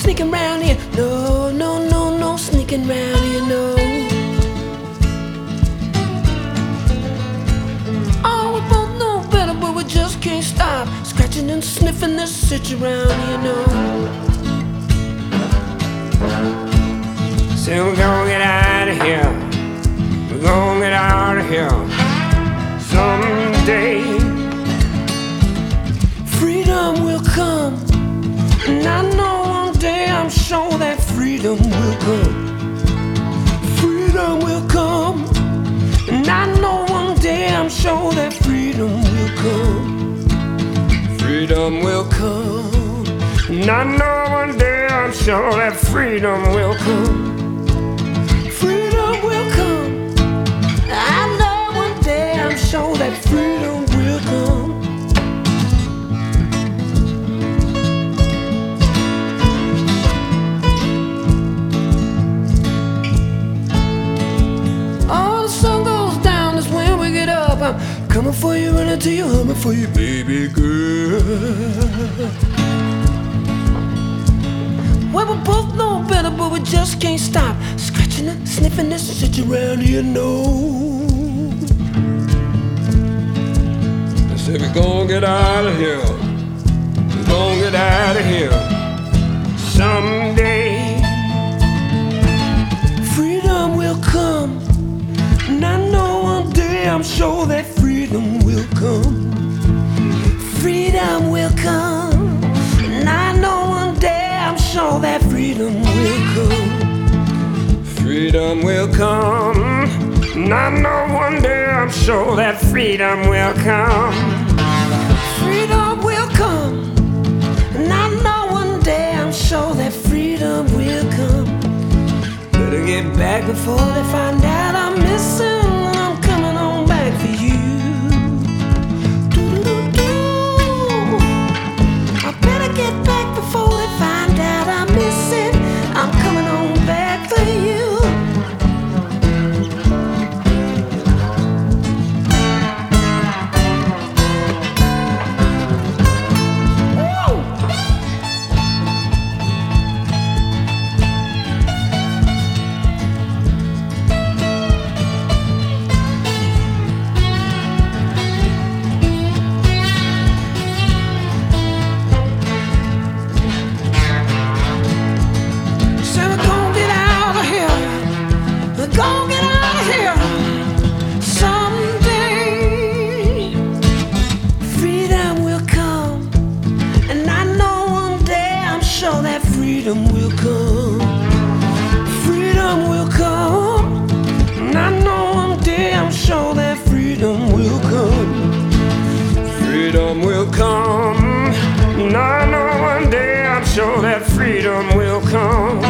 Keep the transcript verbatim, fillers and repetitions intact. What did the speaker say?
sneaking round here. No, no, no, no sneaking round here, no. Oh, we both know better, but we just can't stop scratching and sniffing this sitch around here, no. So we're gonna get out of here. We're gonna get out of here someday. Freedom will come, and I know one day I'm sure that freedom will come. Freedom will come, and I know one day I'm sure that freedom will come. Freedom will come, and I know one day I'm sure that freedom will come. Freedom will come, I know one day I'm sure that freedom will come. I'm coming for you, running to you, humming for you, baby girl. Well, we both know better, but we just can't stop scratching and sniffing this shit around here, no. I said we're gonna get out of here. We're gonna get out of here someday. Freedom will come, and I know one day I'm sure that freedom will come. Freedom will come, and I know one day I'm sure that freedom will come. Freedom will come, and I know one day I'm sure that freedom will come. Freedom will come, and I know one day I'm sure that freedom will come. Better get back before they find out I'm missing. Go get out of here someday. Freedom will come, and I know one day I'm sure that freedom will come. Freedom will come, and I know one day I'm sure that freedom will come. Freedom will come, and I know one day I'm sure that freedom will come.